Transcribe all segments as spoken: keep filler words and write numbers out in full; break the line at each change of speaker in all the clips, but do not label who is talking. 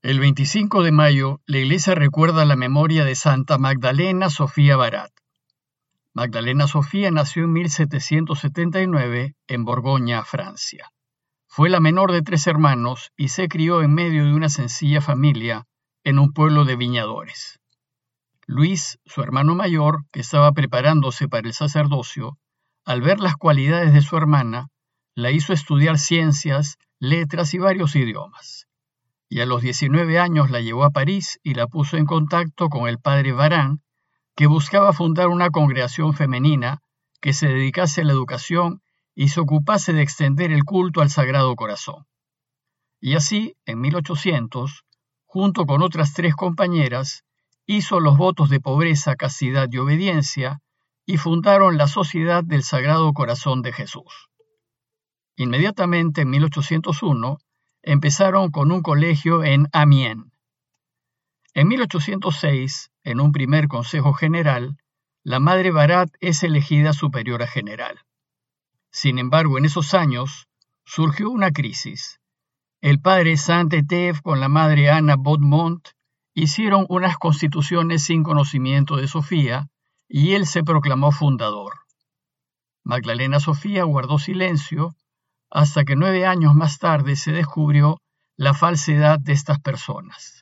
El veinticinco de mayo, la Iglesia recuerda la memoria de Santa Magdalena Sofía Barat. Magdalena Sofía nació en mil setecientos setenta y nueve en Borgoña, Francia. Fue la menor de tres hermanos y se crió en medio de una sencilla familia en un pueblo de viñadores. Luis, su hermano mayor, que estaba preparándose para el sacerdocio, al ver las cualidades de su hermana, la hizo estudiar ciencias, letras y varios idiomas. Y a los diecinueve años la llevó a París y la puso en contacto con el padre Varán, que buscaba fundar una congregación femenina que se dedicase a la educación y se ocupase de extender el culto al Sagrado Corazón. Y así, en mil ochocientos, junto con otras tres compañeras, hizo los votos de pobreza, castidad y obediencia y fundaron la Sociedad del Sagrado Corazón de Jesús. Inmediatamente, en mil ochocientos uno, empezaron con un colegio en Amiens. En mil ochocientos seis, en un primer consejo general, la madre Barat es elegida superiora general. Sin embargo, en esos años surgió una crisis. El padre Saint-Étienne con la madre Ana Baudmont hicieron unas constituciones sin conocimiento de Sofía y él se proclamó fundador. Magdalena Sofía guardó silencio hasta que nueve años más tarde se descubrió la falsedad de estas personas.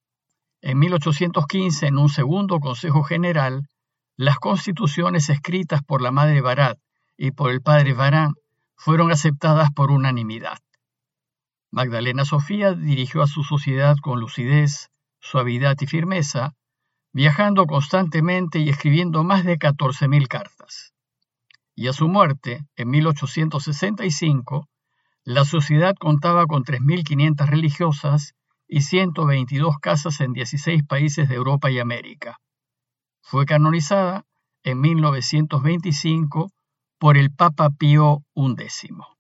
En mil ochocientos quince, en un segundo Consejo General, las constituciones escritas por la madre Barat y por el padre Varán fueron aceptadas por unanimidad. Magdalena Sofía dirigió a su sociedad con lucidez, suavidad y firmeza, viajando constantemente y escribiendo más de catorce mil cartas. Y a su muerte, en mil ochocientos sesenta y cinco, la sociedad contaba con tres mil quinientas religiosas y ciento veintidós casas en dieciséis países de Europa y América. Fue canonizada en mil novecientos veinticinco por el Papa Pío undécimo.